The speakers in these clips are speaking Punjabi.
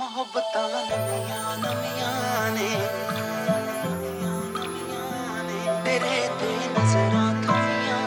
ਮੁਹੱਬਤਾਂ ਨਵੀਆਂ ਨਵੀਆਂ ਨੇ ਤੇਰੇ ਤੇ ਨਜ਼ਰਾਂ ਥਮੀਆਂ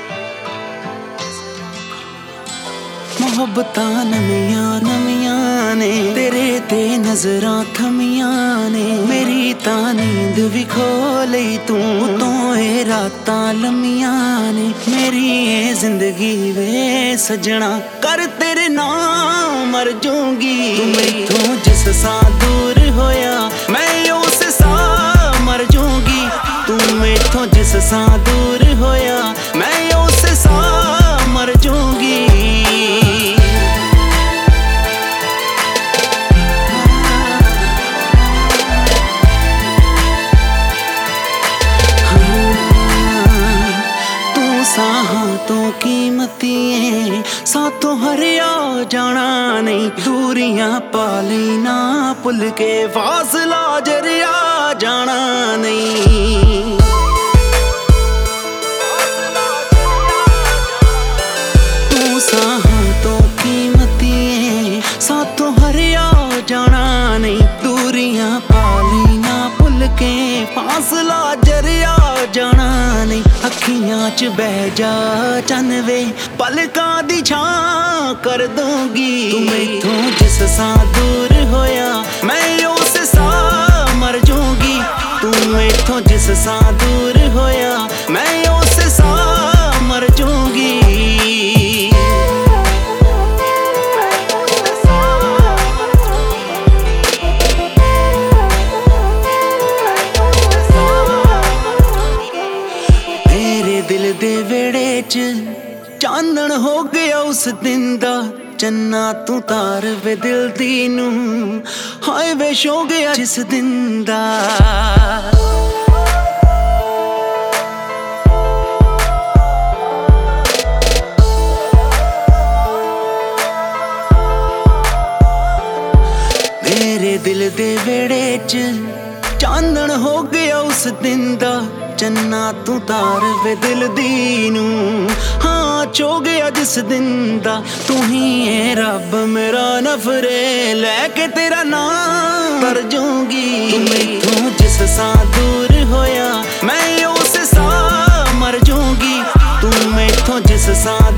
ਮੁਹੱਬਤਾਂ ਨਵੀਆਂ ਨਵੀਆਂ ਨੇ ਤੇਰੇ ਤੇ ਨਜ਼ਰਾਂ ਥਮੀਆਂ ਨੇ ਮੇਰੀ ਤਾਂ ਨੀਂਦ ਵੀ ਖੋ ਲਈ ਤੂੰ ਤੋਂ ਇਹ ਰਾਤਾਂ ਲੰਮੀਆਂ ਨੇ ਮੇਰੀ ਇਹ ਜ਼ਿੰਦਗੀ ਵੇ ਸਜਣਾ ਕਰ ਤੇਰੇ ਨਾਮ ਮਰ ਜਾਊਂਗੀ ਤੂੰ ਮੈਥੋਂ ਜਿਸ ਸਾਂ ਦੂਰ ਹੋਇਆ ਮੈਂ ਉਸ ਸਾਂ ਮਰ ਜਾਊਂਗੀ ਤੂੰ ਮੈਥੋਂ ਜਿਸ ਸਾਂ ਦੂਰ ਹੋਇਆ ਮੈਂ ਉਸ ਸਾਂ ਮਰ ਜਾਊਂਗੀ ਸਾਹਾਂ ਤੋਂ ਕੀਮਤੀ ਏ ਸਾਥੋਂ ਹਰਿਆ ਜਾਣਾ ਨਹੀਂ ਦੂਰੀਆਂ ਪਾ ਲਈ ਨਾ ਭੁੱਲ ਕੇ ਫਾਸਲਾ ਜਰਿਆ ਜਾਣਾ ਨਹੀਂ ਤੂੰ ਸਾਹਾਂ ਤੋਂ ਕੀਮਤੀ ਏ ਸਾਥੋਂ ਹਰਿਆ ਜਾਣਾ ਨਹੀਂ ਦੂਰੀਆਂ ਪਾ ਲਈ ਨਾ ਭੁੱਲ ਕੇ ਫਾਸਲਾ ਜਰਿਆ ਜਾਣਾ ਨਹੀਂ ਅੱਖੀਆਂ 'ਚ ਬਹਿ ਜਾ ਚੰਨ ਵੇ ਪਲਕਾਂ ਦੀ ਛਾਂ ਕਰ ਦੂੰਗੀ ਤੂੰ ਮੈਥੋਂ ਜਿਸ ਸਾਂ ਦੂਰ ਹੋਇਆ ਮੈਂ ਉਸ ਸਾਂ ਮਰ ਜਾਊਂਗੀ ਤੂੰ ਮੈਥੋਂ ਜਿਸ ਸਾਂ ਦੂਰ ਹੋਇਆ ਮੈਂ ਉਸ ਸਾਂ ਮਰ ਜਾਊਂਗੀ ਦਿਲ ਦੇ ਵਿਹੜੇ 'ਚ ਚਾਨਣ ਹੋ ਗਿਆ ਉਸ ਦਿਨ ਦਾ ਚੰਨਾ ਤੂੰ ਤਾਰ ਵੇ ਦਿਲ ਦੀ ਨੂੰ ਹਾਏ ਵੇ ਹੋ ਗਿਆ ਜਿਸ ਦਿਨ ਦਾ ਮੇਰੇ ਦਿਲ ਦੇ ਵਿਹੜੇ 'ਚ ਚਾਨਣ ਹੋ ਗਿਆ ਉਸ ਦਿਨ ਦਾ ਚੰਨਾ ਤੂੰ ਤਾਰ ਵੇ ਦਿਲ ਦੀ ਨੂੰ ਹਾਂ ਚੋ ਗਿਆ ਜਿਸ ਦਿਨ ਦਾ ਤੂੰ ਹੀ ਏ ਰੱਬ ਮੇਰਾ ਨਫਰੇ ਲੈ ਕੇ ਤੇਰਾ ਨਾਮ ਤਰ ਜਾਊਂਗੀ ਤੂੰ ਮੈਥੋਂ ਜਿਸ ਸਾਂ ਦੂਰ ਹੋਇਆ ਮੈਂ ਉਸ ਸਾਂ ਮਰ ਜਾਊਂਗੀ ਤੂੰ ਮੈਥੋਂ ਜਿਸ ਸਾਂ